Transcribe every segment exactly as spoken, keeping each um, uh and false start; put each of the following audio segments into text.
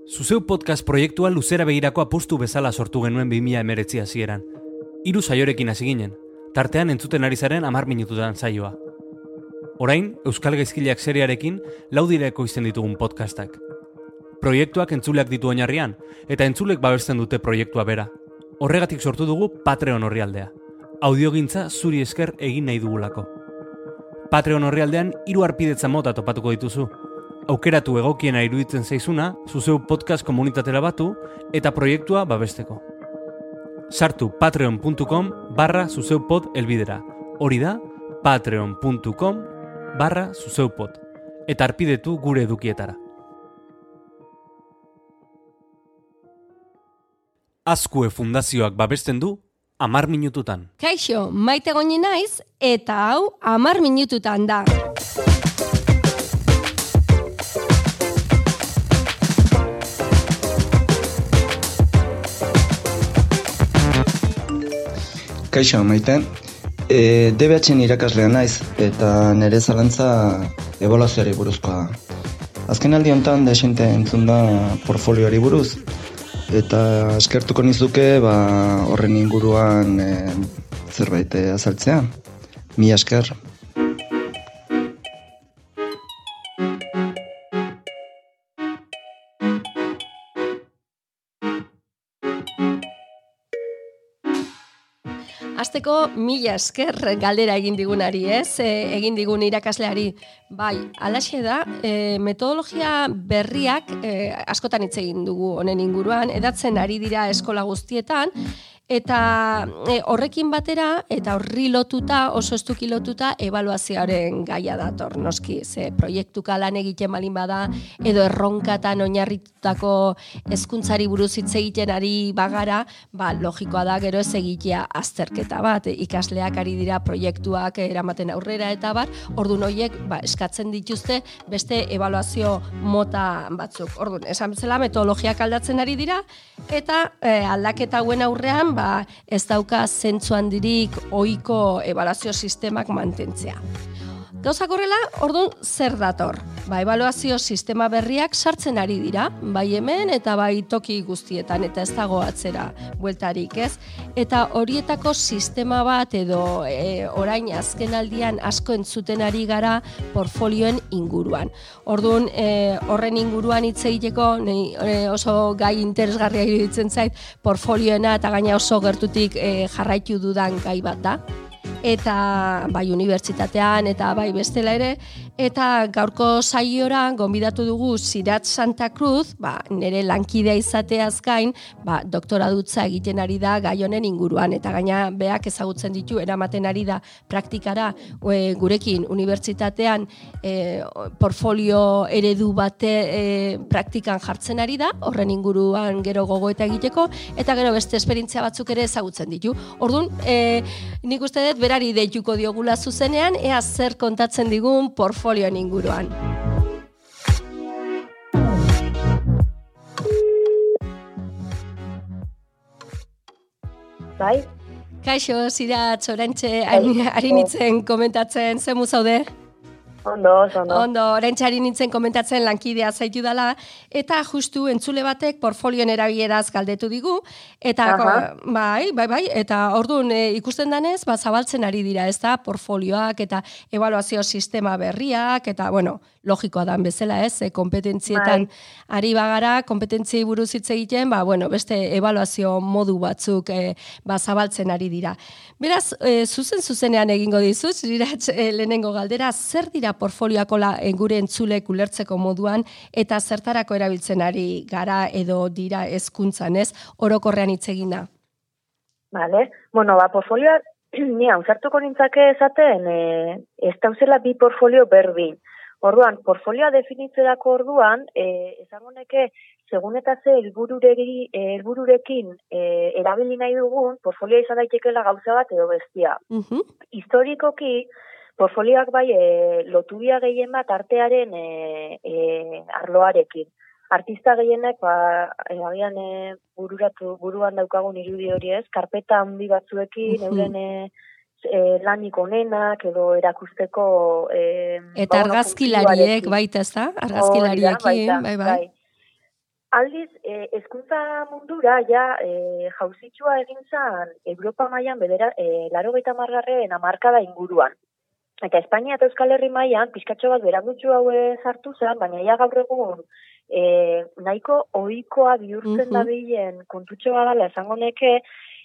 Zuzeu podcast proiektua luzera begirako apustu bezala sortu genuen bi mila hemeretzi hasieran. Hiru saiorekin hasi ginen, tartean entzuten ari zaren hamar minututan saioa. Orain, Euskal Gaizkileak seriarekin laudireko izten ditugun podcastak. Proiektuak entzuleak ditu oinarrian, eta entzulek babesten dute proiektua bera. Horregatik sortu dugu Patreon orrialdea. Audiogintza zuri esker egin nahi dugulako. Patreon orrialdean hiru harpidetza mota topatuko dituzu. Aukeratu egokiena iruditzen zaizuna, Zuzeu podcast komunitatera batu eta proiektua babesteko. Sartu patreon puntu com barra zuzeupod elbidera. Hori da, patreon puntu com barra zuzeupod. Eta harpidetu gure edukietara. Azkue Fundazioak babesten du hamar minututan. Kaixo, Maite Goñi naiz eta hau hamar minututan da. Kaixo, Maite. E, D B H-en irakaslea naiz eta nire zalantza ebaluazioari buruzkoa. Azken aldi honetan desente entzun da portfolioari buruz eta eskertuko nizuke ba, horren inguruan e, zerbait e, azaltzea. Mila esker. Azteko mila esker galdera egin digunari, ez? E, egin digun irakasleari. Bai, alaxe da, e, metodologia berriak e, askotan hitz egin dugu honen inguruan, edatzen ari dira eskola guztietan, eta e, horrekin batera, eta horri lotuta, oso estuki lotuta, ebaluazioaren gaia dator, noski, ze proiektuka lan egiten balin bada, edo erronkatan oinarritutako hezkuntzari buruz hitz egiten ari bagara, ba, logikoa da gero ez egitea azterketa bat, ikasleak ari dira proiektuak eramaten aurrera eta bar, ordun horiek ba, eskatzen dituzte beste ebaluazio mota batzuk. Ordun, esan bezala metodologiak aldatzen ari dira, eta e, aldaketa hauen aurrean, ba, ez dauka zentzu handirik ohiko ebaluazio sistemak mantentzea. Gauzak horrela, ordun zer dator? Ba, ebaluazio sistema berriak sartzen ari dira, bai hemen eta bai toki guztietan, eta ez dago atzera bueltarik, ez? Eta horietako sistema bat edo e, orain azken aldian asko entzuten ari gara portfolioen inguruan. Orduan, e, horren inguruan hitz egiteko nei, e, oso gai interesgarria iruditzen zait, portfolioena eta gaina oso gertutik e, jarraitu dudan gai bat da. Eta bai unibertsitatean eta bai bestela ere, eta gaurko saiora gonbidatu dugu Sirat Santa Cruz, ba, nire lankidea izateaz gain, ba, doktoradutza egiten ari da gai honen inguruan, eta gaina beak ezagutzen ditu, eramaten ari da praktikara e, gurekin unibertsitatean e, portfolio eredu bate e, praktikan jartzen ari da, horren inguruan gero gogoeta egiteko, eta gero beste esperientzia batzuk ere ezagutzen ditu. Orduan, e, nik uste dut berari deituko diogula zuzenean, ea zer kontatzen digun portfolioen inguruan. Bai? Kaixo, Sirat, orantxe, ari nintzen komentatzen, zemu zaude? Ondo, ondo. Ondo, orantxe ari nintzen komentatzen lankidea zaitu dela, eta justu entzule batek portfolioen erabileraz galdetu digu, eta bai, bai, bai, eta orduan e, ikusten danez, ba, zabaltzen ari dira, ez da, portfolioak eta ebaluazio sistema berriak, eta, bueno, logikoa dan bezala, ez, e, kompetentzietan bai. Ari bagara, kompetentziei buruz hitz egiten, ba, bueno, beste ebaluazio modu batzuk e, ba, zabaltzen ari dira. Beraz, e, zuzen zuzenean egingo dizuz, Sirat, e, lehenengo galdera, zer dira portfolioakola gure entzulek ulertzeko moduan eta zertarako erabiltzen ari gara edo dira hezkuntzan, ez? Orokorrean hitz egin da. Vale. Bueno, ba, portfolioa, nia, uzartuko nintzake esaten, e, ez dauzela bi portfolio berdin. Orduan, portfolioa definitzerako orduan, e, esango neke, segun eta ze helbururekin e, erabili nahi dugun, portfolioa izan daitekeela gauza bat edo bestia. Uh-huh. Historikoki, portfolioak bai e, lotubia gehien bat artearen e, e, arloarekin. Artista gehienek, ba, agian e, bururatu, buruan daukagun irudi hori ez, karpeta handi batzuekin, uh-huh. euren e, e, lanik onenak edo erakusteko... E, eta argazkilariek baita ez da? Argazkilariekin, bai, bai. bai. Aldiz, eh, hezkuntza mundura ja eh, jauzitxua egin zan Europa mailan bedera eh, laurogeita hamargarren hamarkada inguruan. Eta Espainia eta Euskal Herri mailan pizkatxo bat berandutxu haue sartu zen, baina ja gaur egun eh, nahiko ohikoa bihurtzen Mhm. dabilen kontutxo badala esango neke,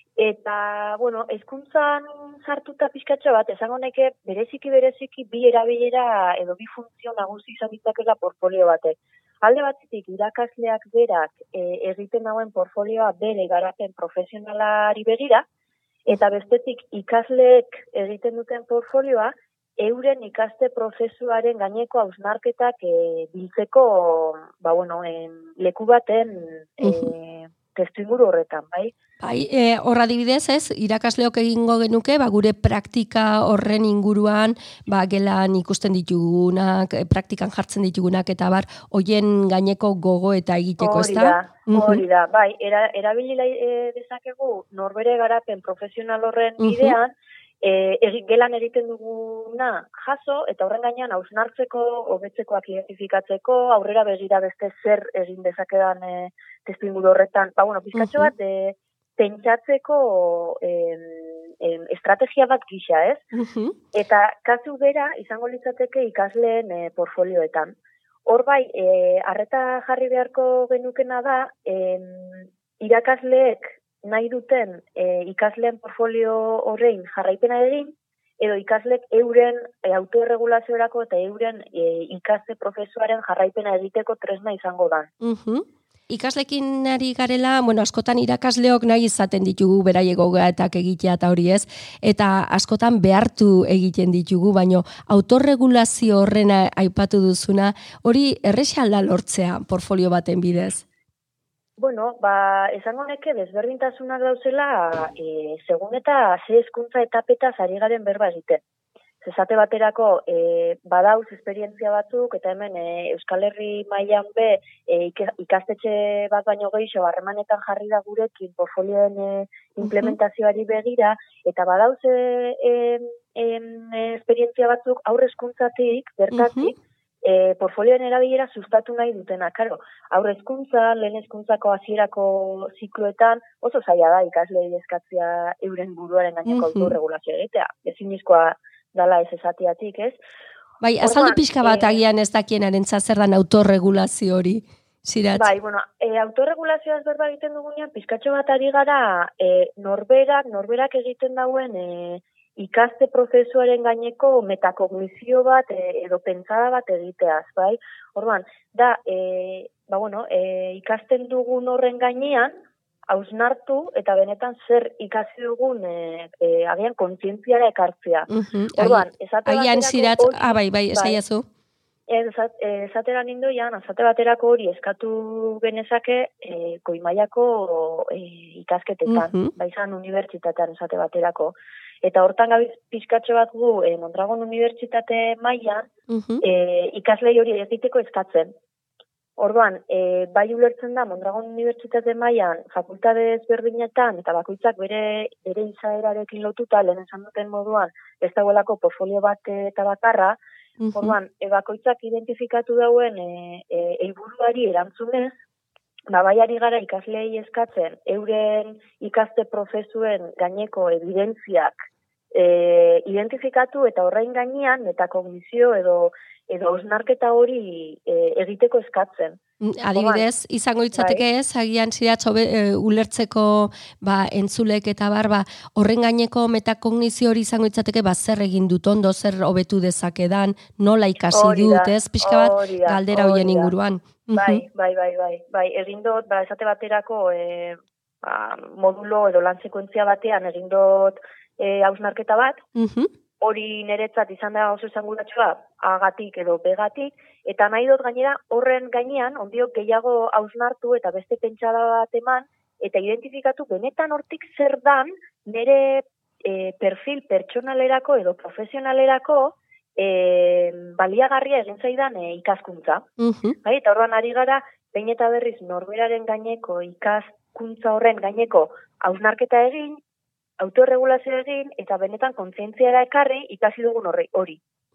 eta, bueno, hezkuntzan sartuta pizkatxo bat esango neke bereziki bereziki bi erabilera edo bi funtzio nagusi izan ditzakela portfolio batek. Alde batzitik irakasleak berak e, egiten dauen portfolioa bere garapen profesionalari begira, eta bestetik ikasleek egiten duten portfolioa euren ikaste prozesuaren gaineko hausnarketak e, biltzeko, ba bueno, en, leku baten e, testuinguru horretan, bai? Bai, e, horra adibidez ez, irakasleok egingo genuke, ba, gure praktika horren inguruan, ba, gelan ikusten ditugunak, e, praktikan jartzen ditugunak, eta bar, hoien gaineko gogo eta egiteko, Hori ezta? da, Mhm. hori da, bai, era, erabili e, dezakegu norbere garapen profesional horren Mhm. bidean, e, egi, gelan egiten duguna jaso, eta horren gainean hausnartzeko, hobetzekoak identifikatzeko, aurrera begira beste zer egin dezakedan e, testuinguru horretan. Ba, bueno, pizkatxo Mhm. bat, e, pentsatzeko em, em, estrategia bat gisa, ez? Mhm. Eta kasu bera izango litzateke ikasleen e, portfolioetan. Hor bai, e, arreta jarri beharko genukena da, em, irakasleek nahi duten e, ikasleen portfolio horrein jarraipena egin, edo ikasleek euren e, autoregulaziorako eta euren e, ikaste prozesuaren jarraipena egiteko tresna izango da. Mhm. Ikaslekin ari garela, bueno, askotan irakasleok nahi izaten ditugu beraieko gaetak egitea eta hori ez, eta askotan behartu egiten ditugu, baino autorregulazio horrena aipatu duzuna, hori erresa da lortzea portfolio baten bidez. Bueno, ba, esango neke desberdintasunak dauzela, e, segun eta ze hezkuntza etapetaz ari garen berba egiten. Zesate baterako, e, badauz esperientzia batzuk, eta hemen e, Euskal Herri mailan be, e, ikastetxe bat baino gehiago harremanetan jarri da gurekin portfolioen e, implementazioari begira, eta badauz e, e, e, esperientzia batzuk aurre hezkuntzatik, bertatik, e, portfolioen erabilera sustatu nahi dutena. Karo, aurre hezkuntza, lehen hezkuntzako hasierako zikloetan oso zaila da ikasleei eskatzea euren buruaren gaineko autorregulazioa egitea. Ezinezkoa dala ez esatiatik, ez? Bai, azaldu pixka bat agian ez dakienaren zer dan autorregulazio hori, Ziratz. Bai, bueno, e, autorregulazioaz berba egiten dugunean, pizkatxo bat ari gara e, norberak, norberak egiten dauen e, ikaste prozesuaren gaineko metakognizio bat e, edo pentsada bat egiteaz, bai? Orduan, da, e, ba, bueno, e, ikasten dugun horren gainean, hausnartu eta benetan zer ikasi dugun e, e, agian kontzientziara ekartzea. Uh-huh. Orduan, esate agian Ziratz, hori, ah, bai, bai, esaiazu. Esatera nindoian, azate baterako hori eskatu genezake e, goimaiako e, ikasketetan, uh-huh. baizan unibertsitatean esate baterako. Eta hortan gabiz pizkatxo bat gu e, Mondragon Unibertsitate mailan uh-huh. e, ikaslei hori egiteko eskatzen. Orduan, e, bai ulertzen da Mondragon Unibertsitate mailan fakultate ezberdinetan eta bakoitzak bere bere izaerarekin lotuta lehen esan duten moduan ez dagoelako portfolio bat eta bakarra. Uh-huh. Orduan, e, bakoitzak identifikatu dauen e, e, helburuari erantzunez, ba, baiari gara ikasleei eskatzen euren ikaste prozesuen gaineko evidentziak e, identifikatu eta horrein gainean metakognizio edo edo osnarketa hori e, egiteko eskatzen. Adibidez, izango litzateke ez, agian Ziratz hobe, e, ulertzeko ba, entzulek eta bar, ba, horren gaineko metakognizio hori izango litzateke ba, zer egin dut ondo, zer hobetu dezakedan, nola ikasi dut, ez, pixka bat galdera hoien inguruan. Bai, bai, bai, bai, bai, egin dut, ba, esate baterako e, ba, modulo edo lan sekuentzia batean egin dut e, hausnarketa bat, uh-huh. hori niretzat izan da oso esanguratsua agatik edo begatik, eta nahi dut gainera horren gainean, ondiok gehiago hausnartu eta beste pentsada bat eman, eta identifikatu benetan hortik zer dan nire e, perfil pertsonalerako edo profesionalerako e, baliagarria egin zaidan e, ikaskuntza. Uh-huh. Bai, eta horren ari gara, behin eta berriz norberaren gaineko ikaskuntza horren gaineko hausnarketa egin, autorregulazio egin eta benetan kontzientziara ekarri ikasi dugun horri hori.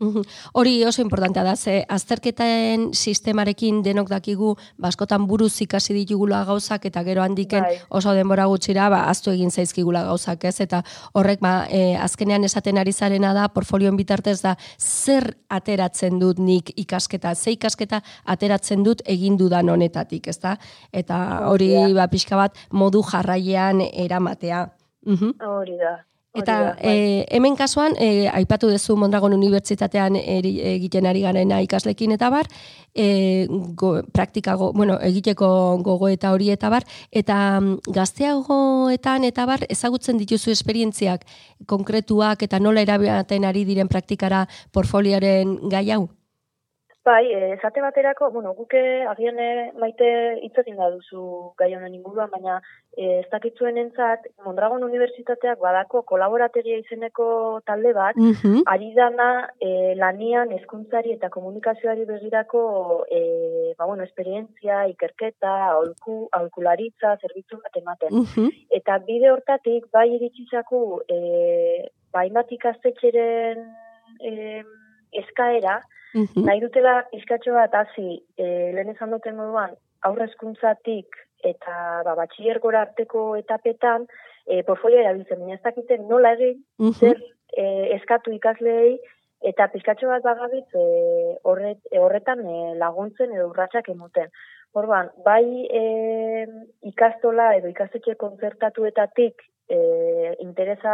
Hori oso importantea da, ze azterketen sistemarekin denok dakigu, askotan buruz ikasi ditugula gauzak, eta gero handiken Bai. oso denbora gutxira, ba, aztu egin zaizkigula gauzak, ez? Eta horrek, ba, e, azkenean esaten ari zarena da, portfolioen bitartez da, zer ateratzen dut nik ikasketa, ze ikasketa ateratzen dut egin dudan honetatik, ezta? Eta hori, ba, pixka bat, modu jarraian eramatea. Mhm. Hori da. Eta e, hemen kasuan, e, aipatu duzu Mondragon Unibertsitatean eri, egiten ari garena ikaslekin eta bar, e, go, praktika, go, bueno, egiteko gogo eta hori eta bar, eta gazteagoetan eta bar, ezagutzen dituzu esperientziak konkretuak eta nola erabaten ari diren praktikara portfolioaren gai hau? Bai, esate baterako, bueno, guke agian maite hitz egin da duzu gai honen inguruan, baina ez dakitzuen entzat, Mondragon Unibertsitateak badako kolaborategia izeneko talde bat, uh-huh. ari dana e, lanian hezkuntzari eta komunikazioari begirako e, ba, bueno, esperientzia, ikerketa, aholku, aholkularitza, zerbitzu bat ematen. Uh-huh. Eta bide hortatik, bai iritsizaku, e, ba, hainbat ikastetxeren e, eskaera, Uh-huh. nahi dutela pizkatxo bat hasi, e, lehen esan duten moduan, aurre hezkuntzatik eta ba, batxillergora arteko etapetan, e, portfolioa erabiltzen, baina ez dakiten nola egin, uh-huh. zer e, eskatu ikasleei, eta pizkatxo bat bagabitz e, horret, e, horretan e, laguntzen edo urratsak emoten. Orduan, bai e, ikastola edo ikastetxe kontzertatuetatik E, interesa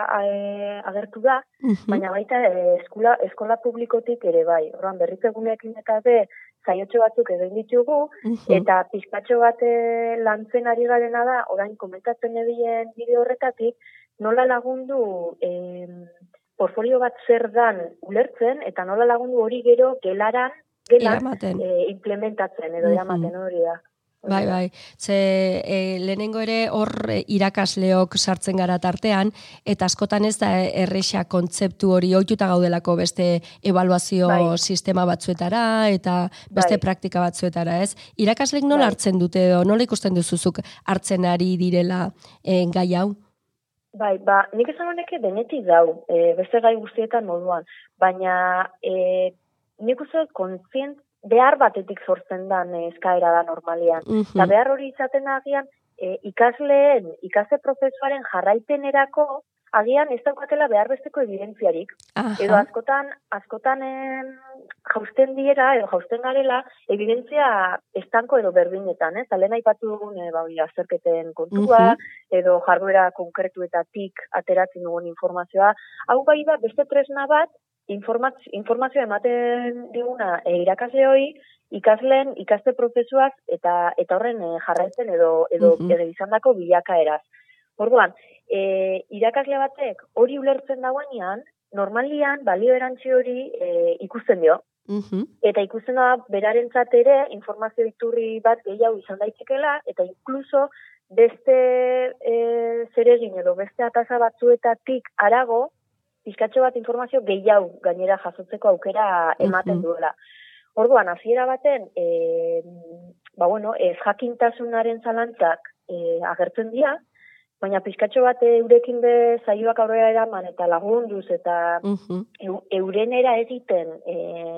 e, agertu da, uh-huh. baina baita e, eskola, eskola publikotik ere bai. Orduan, berritzeguneekin eta be, zaiotxo batzuk egin ditugu, uh-huh. eta pizkatxo bat e, lantzen ari garena da, orain komentatzen edien bideo horretatik, nola lagundu e, portfolio bat zer dan ulertzen, eta nola lagundu hori gero gelaran, gelan e, implementatzen edo eramaten uh-huh. hori da. Bai, bai, ze e, lehenengo ere hor irakasleok sartzen gara tartean, eta askotan ez da erresa kontzeptu hori ohituta gaudelako beste ebaluazio bai. sistema batzuetara, eta beste bai. praktika batzuetara, ez? Irakaslek nola bai. hartzen dute, edo nola ikusten duzuzuk hartzen ari direla e, gai hau? Bai, ba, nik esan honeke denetik dau, e, beste gai guztietan moduan, baina e, nik uste kontzient behar batetik sortzen dan eskaera da normalian. Uh-huh. Eta behar hori izaten agian e, ikasleen, ikasle prozesuaren jarraipenerako agian ez daukatela behar besteko evidentziarik. Aha. Edo askotan, askotan em, jausten diera, edo jausten garela, evidentzia estanko edo berdinetan, ez? Lehen aipatu dugun, e, ba, azterketen kontua, uh-huh. edo jarduera konkretuetatik ateratzen dugun informazioa. Hau bai da, beste tresna bat, Informazio, informazioa ematen diguna e, irakasle hori, ikasleen, ikaste prozesuaz eta eta horren e, jarraitzen edo edo uh-huh. edo izandako bilakaeraz. Orduan, e, irakasle batek hori ulertzen dagoenean, normalian balio erantzi hori e, ikusten dio. Uh-huh. Eta ikusten da berarentzat ere informazio iturri bat gehiago izan daitekeela, eta inkluso beste e, zeregin edo beste ataza batzuetatik harago, pizkatxo bat informazio gehiago gainera jasotzeko aukera ematen duela. Orduan, hasiera baten, e, ba bueno, ez jakintasunaren zalantzak e, agertzen dira, baina pizkatxo bat eurekin be zaioak aurrera eraman eta lagunduz eta uh-huh. eurenera egiten e,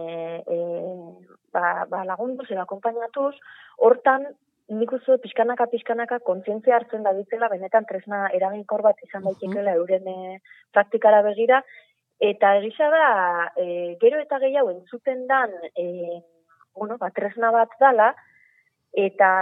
e, ba, ba lagunduz eta akonpainatuz, hortan nik uste pixkanaka pixkanaka kontzientzia hartzen da ditzela, benetan tresna eraginkor bat izan daitekeela euren e, praktikara begira, eta egisa da, e, gero eta gehiago entzuten dan, e, bueno, ba, tresna bat dala, eta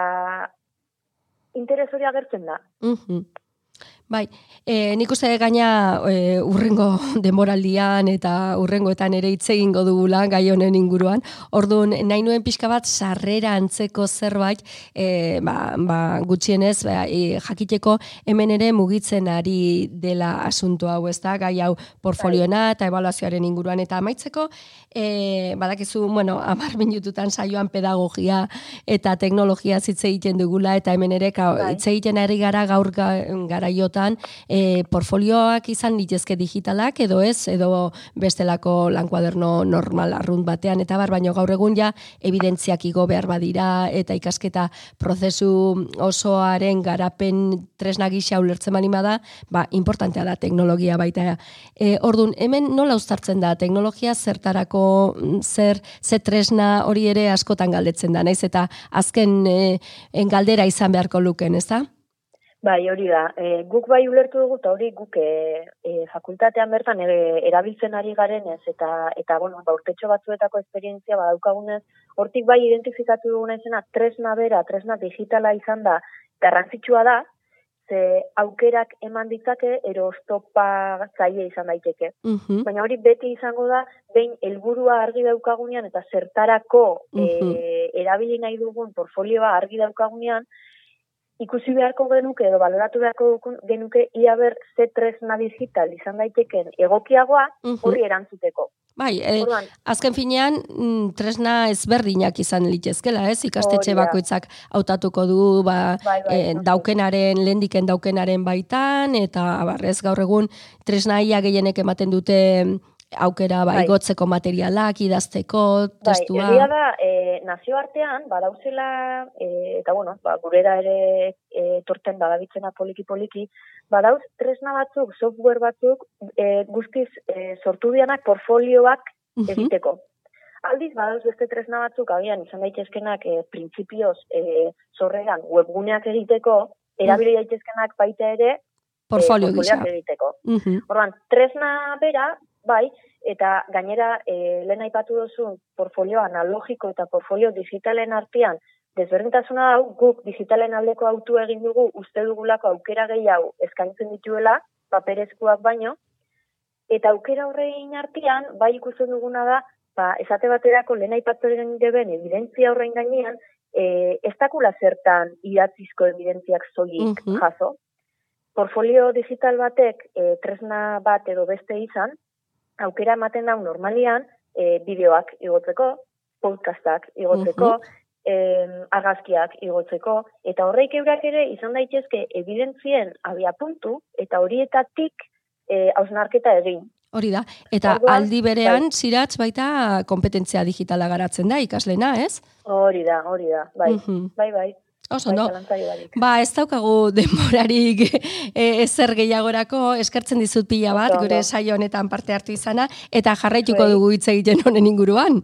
interes hori agertzen da. Uh-huh. Bai, e, nik uste gaina e, urrengo denboraldian eta urrengoetan ere hitz egingo dugula gai honen inguruan. Orduan, nahi nuen pixka bat sarrera antzeko zerbait, e, ba, ba, gutxienez, ba, e, jakiteko hemen ere mugitzen ari dela asunto hau, ez da, gai hau portfolioena eta ebaluazioaren inguruan. Eta amaitzeko, e, badakizu, bueno, hamar minututan saioan pedagogia eta teknologia hitz egiten dugula, eta hemen ere hitz egiten ari gara gaur ga, garaiot askotan e, portfolioak izan litezke digitalak edo ez, edo bestelako lankuaderno normal arrunt batean, eta bar, baino gaur egun ja evidentziak igo behar badira, eta ikasketa prozesu osoaren garapen tresna gisa ulertzen bali da, ba, importantea da teknologia baita. E, ordun, hemen nola uztartzen da teknologia zertarako, zer, ze tresna hori ere askotan galdetzen da, naiz eta azken e, galdera izan beharko luken, ez da? Bai, hori da. E, guk bai ulertu dugu, eta hori guk e, e, fakultatean bertan e, erabiltzen ari garenez, eta, eta bueno, ba, urtetxo batzuetako esperientzia badaukagunez, hortik bai identifikatu duguna izena, tresna bera, tresna digitala izan da, garrantzitsua da, ze aukerak eman ditzake, ero oztopa zaie izan daiteke. Uh-huh. Baina hori beti izango da, behin helburua argi daukagunean, eta zertarako uh-huh. e, erabili nahi dugun portfolioa argi daukagunean, ikusi beharko genuke edo baloratu beharko genuke ia ber ze tresna digital izan daiteken egokiagoa horri erantzuteko. Bai, eh, azken finean tresna ezberdinak izan litezkela, ez? Ikastetxe bakoitzak hautatuko du ba, bai, bai, eh, daukenaren, lehendiken daukenaren baitan, eta abarrez gaur egun tresna ia gehienek ematen dute aukera ba, bai. Igotzeko materialak, idazteko, testua. Bai, egia da, e, nazioartean, badauzela, e, eta bueno, ba, gurera ere e, torten badabitzena poliki-poliki, badauz tresna batzuk, software batzuk, e, guztiz e, sortu dianak portfolioak egiteko. Uh-huh. Aldiz, badauz beste tresna batzuk, agian, izan daitezkenak e, printzipioz e, sorreran webguneak egiteko, erabili daitezkenak baita ere, portfolio e, portfolioak egiteko. Uh-huh. Orduan, tresna bera, bai, eta gainera e, lehen aipatu duzu portfolio analogiko eta portfolio digitalen artean desberdintasuna hau guk digitalen aldeko autu egin dugu uste dugulako aukera gehiago eskaintzen dituela paperezkoak baino eta aukera horrein artean bai ikusten duguna da ba, esate baterako lehen aipatu egin deben evidentzia horrein gainean e, ez dakula zertan idatzizko evidentziak soilik uh-huh. jaso. Portfolio digital batek e, tresna bat edo beste izan aukera ematen dau normalian e, bideoak igotzeko, podcastak igotzeko, uh-huh. e, argazkiak igotzeko, eta horreik eurak ere izan daitezke evidentzien abiapuntu, eta horietatik e, hausnarketa egin. Hori da, eta Orduan, aldi berean bai. Ziratz baita kompetentzia digitala garatzen da, ikaslena, ez? Hori da, hori da, bai, uh-huh. bai, bai. Oso, no? Ba, ez daukagu denborarik ezer gehiagorako, eskertzen dizut pila bat, gure saio honetan parte hartu izana, eta jarraituko dugu hitz egiten honen inguruan.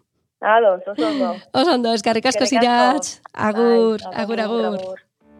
Ados, oso ondo. Oso ondo, eskerrik asko Ziratz. Agur, agur, agur. agur.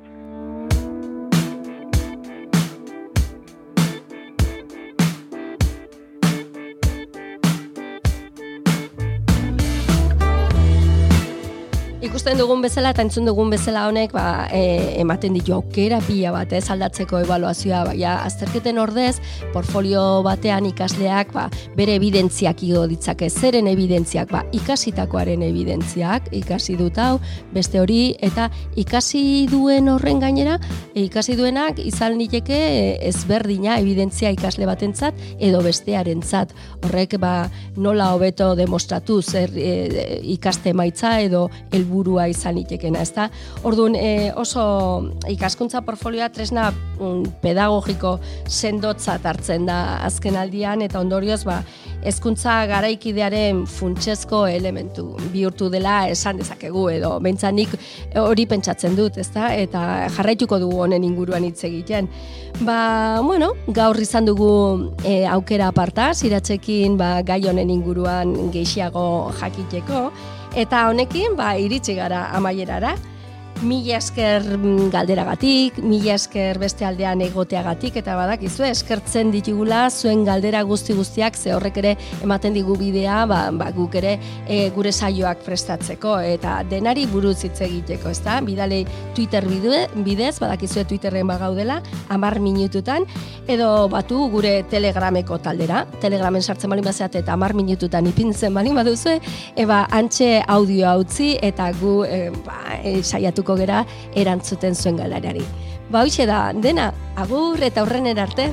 Ikusten dugun bezala eta entzun dugun bezala honek ba, e, ematen ditu aukera pila bat ez aldatzeko ebaluazioa, baina azterketen ordez portfolio batean ikasleak ba, bere evidentziak igo ditzake, zeren evidentziak, ba, ikasitakoaren evidentziak, ikasi dut hau, beste hori, eta ikasi duen horren gainera, e, ikasi duenak izan liteke ezberdina evidentzia ikasle batentzat edo bestearentzat. Horrek ba, nola hobeto demostratu zer e, ikaste emaitza edo helburu burua izan itekena, ezta? Orduan, e, oso ikaskuntza portfolioa tresna um, pedagogiko sendotzat hartzen da azken aldian, eta ondorioz, ba, hezkuntza garaikidearen funtsezko elementu bihurtu dela esan dezakegu, edo beintzanik hori pentsatzen dut, ezta? Eta jarraituko dugu honen inguruan hitz egiten. Ba, bueno, gaur izan dugu e, aukera aparta, Ziratzekin ba, gai honen inguruan gehiago jakiteko, eta honekin, ba, iritsi gara amaierara. Mila esker galderagatik, mila esker beste aldean egoteagatik, eta badakizu eskertzen ditugula zuen galdera guzti guztiak, ze horrek ere ematen digu bidea, ba, ba, guk ere e, gure saioak prestatzeko, eta denari buruz hitz egiteko, ezta? Bidalei Twitter bidez, badakizue Twitterren bagaudela, hamar minututan, edo batu gure Telegrameko taldera, Telegramen sartzen balin bazeate eta hamar minututan ipintzen balin baduzue, eba antxe audioa utzi, eta gu e, ba, e, saiatu gera erantzuten zuen galderari. Ba, hoxe da, dena, agur eta aurrenen arte.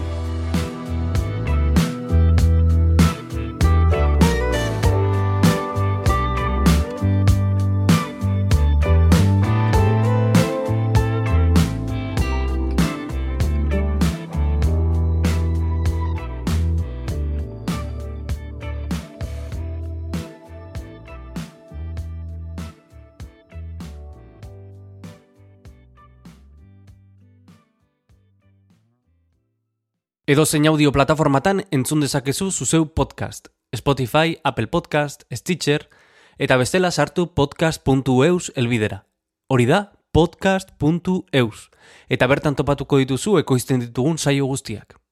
Edo zein audio plataformatan entzun dezakezu zuzeu podcast. Spotify, Apple Podcast, Stitcher, eta bestela sartu podcast puntu eus elbidera. Hori da, podcast puntu eus. Eta bertan topatuko dituzu ekoizten ditugun saio guztiak.